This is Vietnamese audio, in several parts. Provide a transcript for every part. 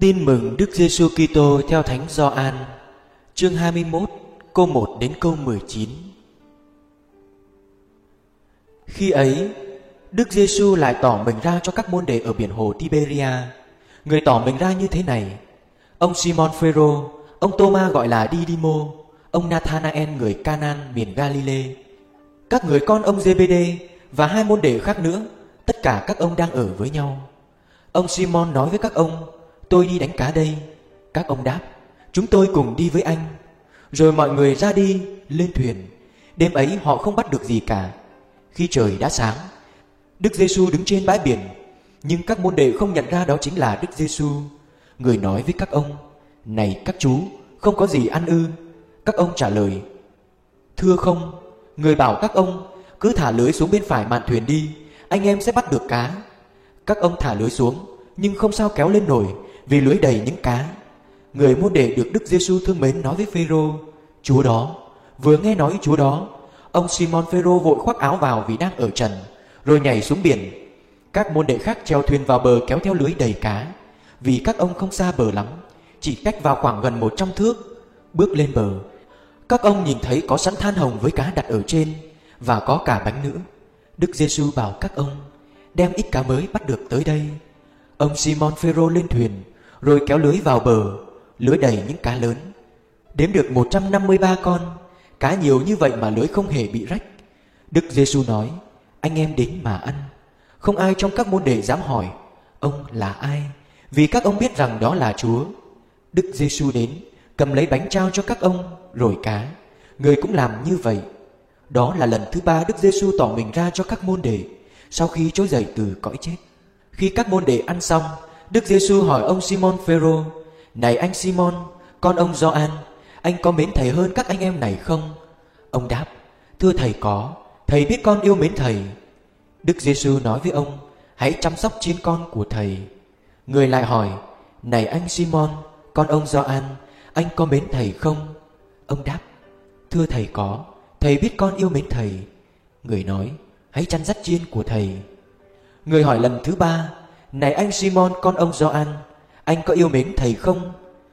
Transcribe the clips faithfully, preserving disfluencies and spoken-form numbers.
Tin mừng Đức Giêsu Kitô theo Thánh Gioan, chương hai mươi mốt, câu một đến câu mười chín. Khi ấy, Đức Giêsu lại tỏ mình ra cho các môn đệ ở biển hồ Tiberia. Người tỏ mình ra như thế này: ông Simon Phêrô, ông Tô-ma gọi là Đi-đi-mô, ông Nathanael người Ca-nan miền Ga-li-lê, các người con ông Giê-bê-đê và hai môn đệ khác nữa. Tất cả các ông đang ở với nhau. Ông Simon nói với các ông: tôi đi đánh cá đây. Các ông đáp: chúng tôi cùng đi với anh. Rồi mọi người ra đi lên thuyền. Đêm ấy họ không bắt được gì cả. Khi trời đã sáng, Đức Giêsu đứng trên bãi biển, nhưng các môn đệ không nhận ra đó chính là Đức Giêsu. Người nói với các ông: này các chú, không có gì ăn ư? Các ông trả lời: thưa không. Người bảo các ông: cứ thả lưới xuống bên phải mạn thuyền đi, anh em sẽ bắt được cá. Các ông thả lưới xuống, nhưng không sao kéo lên nổi, vì lưới đầy những cá. Người môn đệ được Đức Giêsu thương mến nói với Phêrô: Chúa đó. Vừa nghe nói Chúa đó, ông Simon Phêrô vội khoác áo vào vì đang ở trần, rồi nhảy xuống biển. Các môn đệ khác chèo thuyền vào bờ kéo theo lưới đầy cá, vì các ông không xa bờ lắm, chỉ cách vào khoảng gần một trăm thước. Bước lên bờ, các ông nhìn thấy có sẵn than hồng với cá đặt ở trên, và có cả bánh nữa. Đức Giêsu bảo các ông: đem ít cá mới bắt được tới đây. Ông Simon Phêrô lên thuyền, rồi kéo lưới vào bờ. Lưới đầy những cá lớn, đếm được một trăm năm mươi ba con. Cá nhiều như vậy mà lưới không hề bị rách. Đức Giêsu nói: anh em đến mà ăn. Không ai trong các môn đệ dám hỏi: ông là ai? Vì các ông biết rằng đó là Chúa. Đức Giêsu đến, cầm lấy bánh trao cho các ông, rồi cá. Người cũng làm như vậy. Đó là lần thứ ba Đức Giêsu tỏ mình ra cho các môn đệ sau khi trỗi dậy từ cõi chết. Khi các môn đệ ăn xong, Đức Giêsu hỏi ông Simon Phêrô: này anh Simon, con ông Gioan, anh có mến thầy hơn các anh em này không? Ông đáp: thưa thầy có. Thầy biết con yêu mến thầy. Đức Giêsu nói với ông: hãy chăm sóc chiên con của thầy. Người lại hỏi: này anh Simon, con ông Gioan, anh có mến thầy không? Ông đáp: thưa thầy có. Thầy biết con yêu mến thầy. Người nói: hãy chăn dắt chiên của thầy. Người hỏi lần thứ ba: này anh Simon, con ông Gioan, anh có yêu mến thầy không?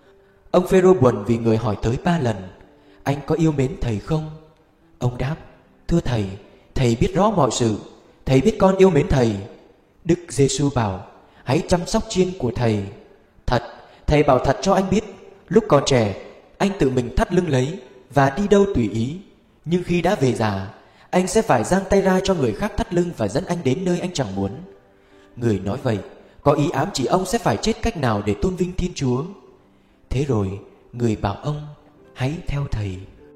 Ông Phêrô buồn vì người hỏi tới ba lần: anh có yêu mến thầy không? Ông đáp: thưa thầy, thầy biết rõ mọi sự. Thầy biết con yêu mến thầy. Đức Giêsu bảo: hãy chăm sóc chiên của thầy. Thật, thầy bảo thật cho anh biết, lúc còn trẻ, anh tự mình thắt lưng lấy và đi đâu tùy ý. Nhưng khi đã về già, anh sẽ phải giang tay ra cho người khác thắt lưng và dẫn anh đến nơi anh chẳng muốn. Người nói vậy có ý ám chỉ ông sẽ phải chết cách nào để tôn vinh Thiên Chúa. Thế rồi người bảo ông: hãy theo thầy.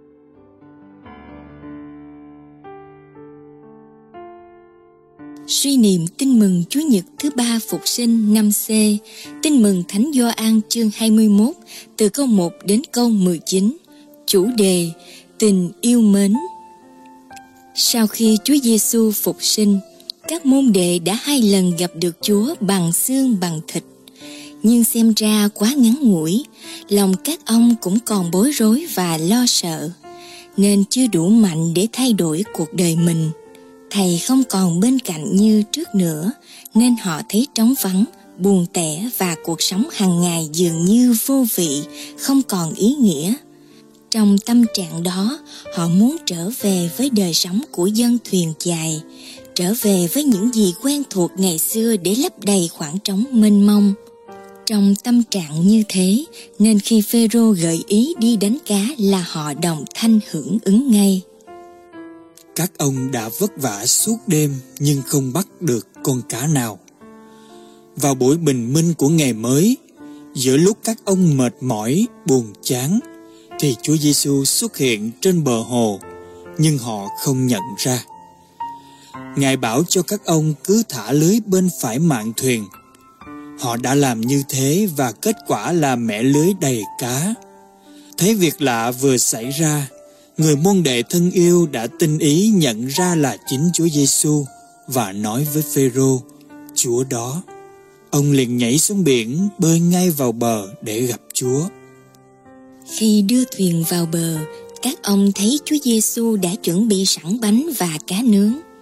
Suy niệm tin mừng Chúa Nhật thứ ba Phục sinh năm C. Tin mừng Thánh Gioan chương hai mươi mốt, từ câu một đến câu mười chín. Chủ đề: tình yêu mến. Sau khi Chúa Giêsu phục sinh, các môn đệ đã hai lần gặp được Chúa bằng xương bằng thịt. Nhưng xem ra quá ngắn ngủi, lòng các ông cũng còn bối rối và lo sợ, nên chưa đủ mạnh để thay đổi cuộc đời mình. Thầy không còn bên cạnh như trước nữa, nên họ thấy trống vắng, buồn tẻ và cuộc sống hàng ngày dường như vô vị, không còn ý nghĩa. Trong tâm trạng đó, họ muốn trở về với đời sống của dân thuyền chài, trở về với những gì quen thuộc ngày xưa để lấp đầy khoảng trống mênh mông. Trong tâm trạng như thế, nên khi Phêrô gợi ý đi đánh cá là họ đồng thanh hưởng ứng ngay. Các ông đã vất vả suốt đêm nhưng không bắt được con cá nào. Vào buổi bình minh của ngày mới, giữa lúc các ông mệt mỏi, buồn chán, thì Chúa Giêsu xuất hiện trên bờ hồ, nhưng họ không nhận ra. Ngài bảo cho các ông cứ thả lưới bên phải mạn thuyền. Họ đã làm như thế và kết quả là mẻ lưới đầy cá. Thấy việc lạ vừa xảy ra, người môn đệ thân yêu đã tinh ý nhận ra là chính Chúa Giêsu và nói với Phêrô: Chúa đó. Ông liền nhảy xuống biển, bơi ngay vào bờ để gặp Chúa. Khi đưa thuyền vào bờ, các ông thấy Chúa Giêsu đã chuẩn bị sẵn bánh và cá nướng.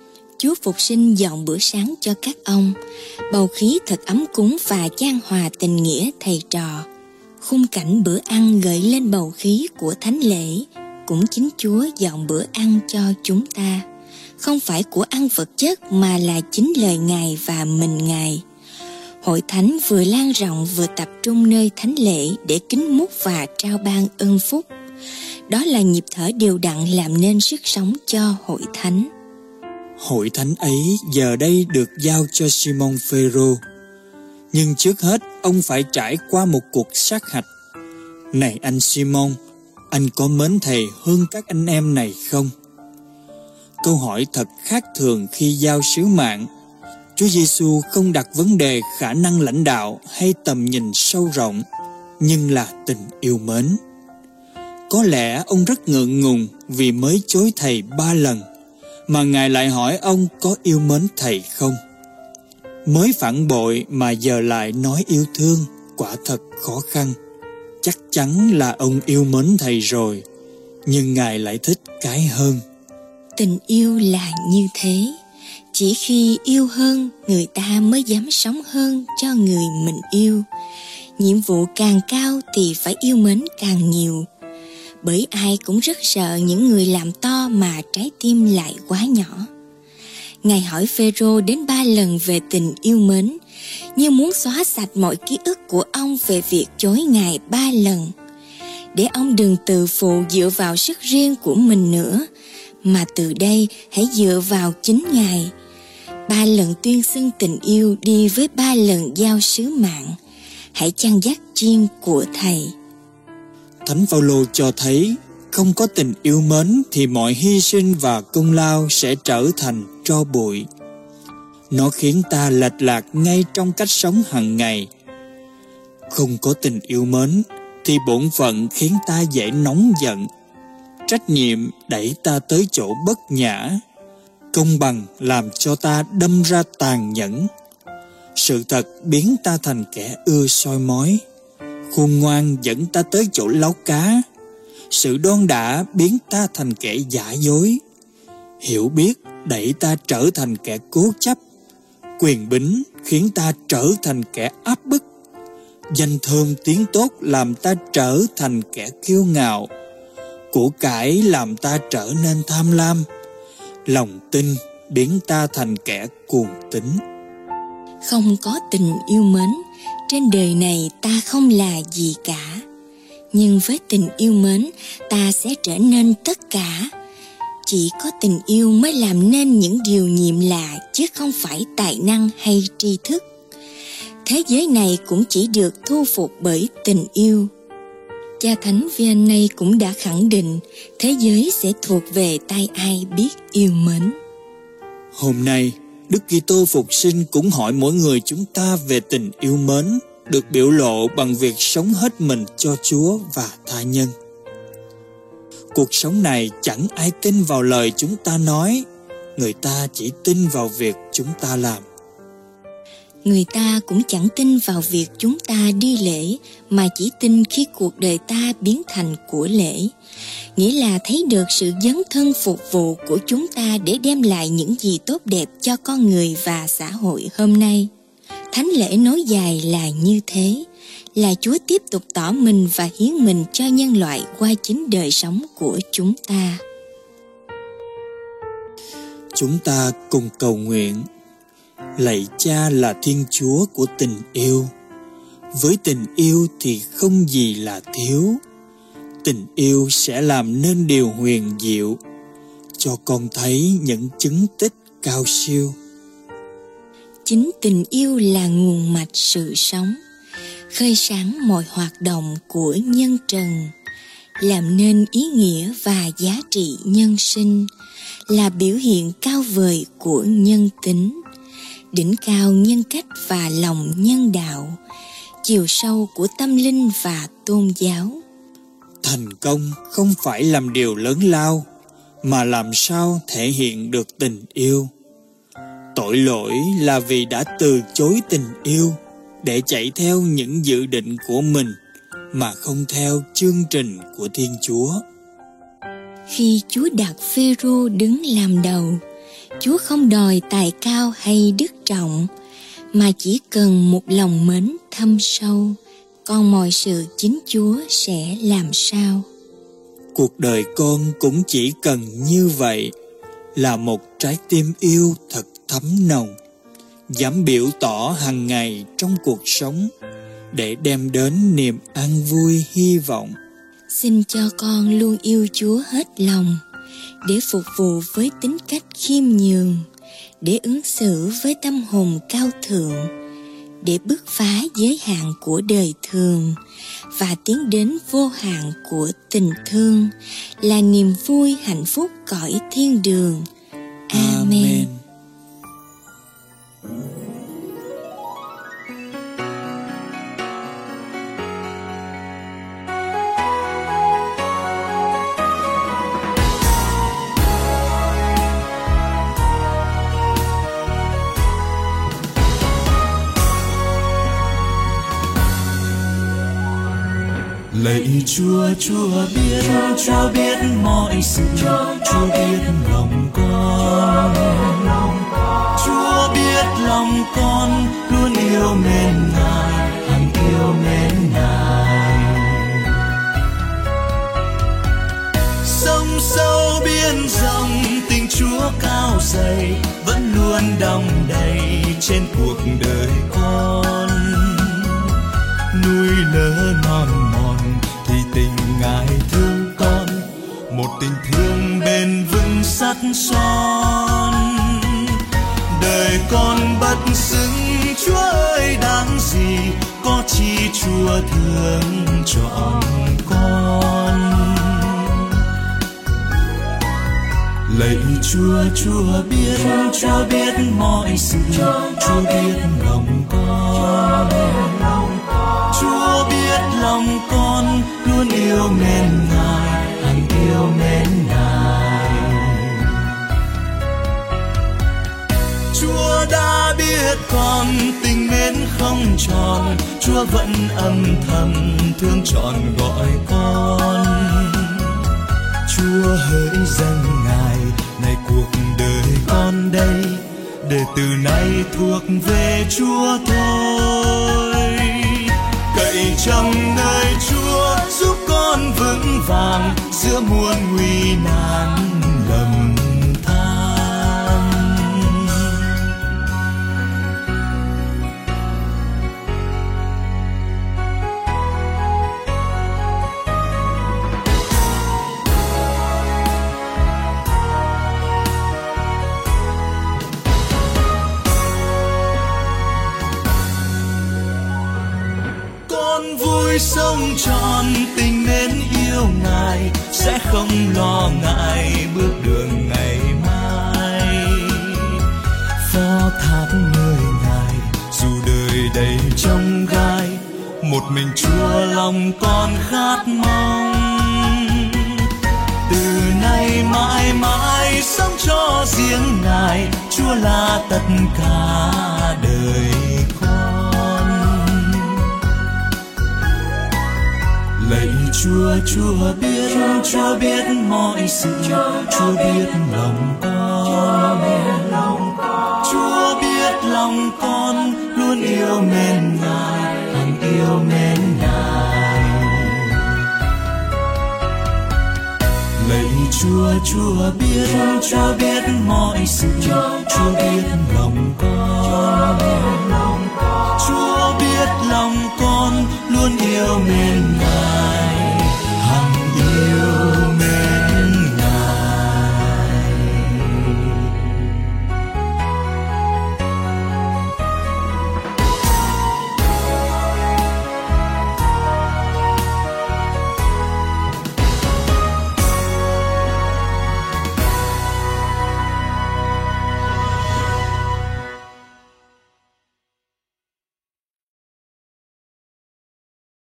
Chúa Phục Sinh dọn bữa sáng cho các ông. Bầu khí thật ấm cúng và chan hòa tình nghĩa thầy trò. Khung cảnh bữa ăn gợi lên bầu khí của thánh lễ. Cũng chính Chúa dọn bữa ăn cho chúng ta. Không phải của ăn vật chất mà là chính lời Ngài và mình Ngài. Hội thánh vừa lan rộng vừa tập trung nơi thánh lễ để kính múc và trao ban ân phúc. Đó là nhịp thở đều đặn làm nên sức sống cho hội thánh. Hội thánh ấy giờ đây được giao cho Simon Phêrô. Nhưng trước hết ông phải trải qua một cuộc sát hạch. Này anh Simon, anh có mến thầy hơn các anh em này không? Câu hỏi thật khác thường khi giao sứ mạng. Chúa Giêsu không đặt vấn đề khả năng lãnh đạo hay tầm nhìn sâu rộng, nhưng là tình yêu mến. Có lẽ ông rất ngượng ngùng vì mới chối thầy ba lần, mà Ngài lại hỏi ông có yêu mến thầy không. Mới phản bội mà giờ lại nói yêu thương, quả thật khó khăn. Chắc chắn là ông yêu mến thầy rồi, nhưng Ngài lại thích cái hơn. Tình yêu là như thế. Chỉ khi yêu hơn, người ta mới dám sống hơn cho người mình yêu. Nhiệm vụ càng cao thì phải yêu mến càng nhiều. Bởi ai cũng rất sợ những người làm to mà trái tim lại quá nhỏ. Ngài hỏi Phêrô đến ba lần về tình yêu mến, như muốn xóa sạch mọi ký ức của ông về việc chối Ngài ba lần. Để ông đừng tự phụ dựa vào sức riêng của mình nữa, mà từ đây hãy dựa vào chính Ngài. Ba lần tuyên xưng tình yêu đi với ba lần giao sứ mạng. Hãy chăn dắt chiên của Thầy. Thánh Phaolô cho thấy không có tình yêu mến thì mọi hy sinh và công lao sẽ trở thành tro bụi. Nó khiến ta lệch lạc ngay trong cách sống hàng ngày. Không có tình yêu mến thì bổn phận khiến ta dễ nóng giận. Trách nhiệm đẩy ta tới chỗ bất nhã. Công bằng làm cho ta đâm ra tàn nhẫn. Sự thật biến ta thành kẻ ưa soi mói. Khôn ngoan dẫn ta tới chỗ láu cá. Sự đoan đả biến ta thành kẻ giả dối. Hiểu biết đẩy ta trở thành kẻ cố chấp. Quyền bính khiến ta trở thành kẻ áp bức. Danh thơm tiếng tốt làm ta trở thành kẻ kiêu ngạo. Của cải làm ta trở nên tham lam. Lòng tin biến ta thành kẻ cuồng tín. Không có tình yêu mến, trên đời này ta không là gì cả. Nhưng với tình yêu mến, ta sẽ trở nên tất cả. Chỉ có tình yêu mới làm nên những điều nhiệm lạ, chứ không phải tài năng hay tri thức. Thế giới này cũng chỉ được thu phục bởi tình yêu. Cha Thánh Vianney cũng đã khẳng định thế giới sẽ thuộc về tay ai biết yêu mến. Hôm nay, Đức Kitô Phục Sinh cũng hỏi mỗi người chúng ta về tình yêu mến, được biểu lộ bằng việc sống hết mình cho Chúa và tha nhân. Cuộc sống này chẳng ai tin vào lời chúng ta nói, người ta chỉ tin vào việc chúng ta làm. Người ta cũng chẳng tin vào việc chúng ta đi lễ, mà chỉ tin khi cuộc đời ta biến thành của lễ. Nghĩa là thấy được sự dấn thân phục vụ của chúng ta để đem lại những gì tốt đẹp cho con người và xã hội hôm nay. Thánh lễ nối dài là như thế, là Chúa tiếp tục tỏ mình và hiến mình cho nhân loại qua chính đời sống của chúng ta. Chúng ta cùng cầu nguyện. Lạy Cha là Thiên Chúa của tình yêu. Với tình yêu thì không gì là thiếu. Tình yêu sẽ làm nên điều huyền diệu, cho con thấy những chứng tích cao siêu. Chính tình yêu là nguồn mạch sự sống, khơi sáng mọi hoạt động của nhân trần, làm nên ý nghĩa và giá trị nhân sinh, là biểu hiện cao vời của nhân tính, đỉnh cao nhân cách và lòng nhân đạo, chiều sâu của tâm linh và tôn giáo. Thành công không phải làm điều lớn lao, mà làm sao thể hiện được tình yêu. Tội lỗi là vì đã từ chối tình yêu để chạy theo những dự định của mình mà không theo chương trình của Thiên Chúa. Khi Chúa đặt Phêrô đứng làm đầu, Chúa không đòi tài cao hay đức trọng, mà chỉ cần một lòng mến thâm sâu, còn mọi sự chính Chúa sẽ làm sao. Cuộc đời con cũng chỉ cần như vậy, là một trái tim yêu thật thấm nồng, dám biểu tỏ hàng ngày trong cuộc sống, để đem đến niềm an vui hy vọng. Xin cho con luôn yêu Chúa hết lòng, để phục vụ với tính cách khiêm nhường, để ứng xử với tâm hồn cao thượng, để bứt phá giới hạn của đời thường và tiến đến vô hạn của tình thương, là niềm vui hạnh phúc cõi thiên đường. Amen. Amen. Lạy Chúa, Chúa biết, Chúa biết mọi sự, Chúa biết lòng con. Chúa biết lòng con luôn yêu mến Ngài, hằng yêu mến Ngài. Sông sâu biển rộng, tình Chúa cao dày vẫn luôn đong đầy trên cuộc đời con. Núi lỡ non mòn thì tình Ngài thương con, một tình thương bền vững sắt son. Đời con bất xứng, Chúa ơi đáng gì, có chi Chúa thương chọn con. Lạy Chúa, Chúa biết, Chúa biết mọi sự, Chúa biết lòng con. Chúa biết lòng con luôn yêu mến Ngài, hằng yêu mến Ngài. Chúa đã biết con tình mến không tròn, Chúa vẫn âm thầm thương trọn gọi con. Chúa hỡi dâng Ngài, này cuộc đời con đây, để từ nay thuộc về Chúa thôi. Cậy trong nơi Chúa giúp con vững vàng giữa muôn nguy nan lầm than. Vui sống trọn tình mến yêu Ngài, sẽ không lo ngại bước đường ngày mai. Phó thác nơi Ngài dù đời đầy chông gai, một mình Chúa lòng con khát mong. Từ nay mãi mãi sống cho riêng Ngài, Chúa là tất cả đời con. Lạy Chúa, Chúa biết, Chúa biết mọi sự, Chúa biết lòng con. Chúa biết lòng con luôn yêu mến Ngài, hằng yêu mến Ngài. Lạy Chúa, Chúa biết, Chúa biết mọi sự, Chúa biết lòng con.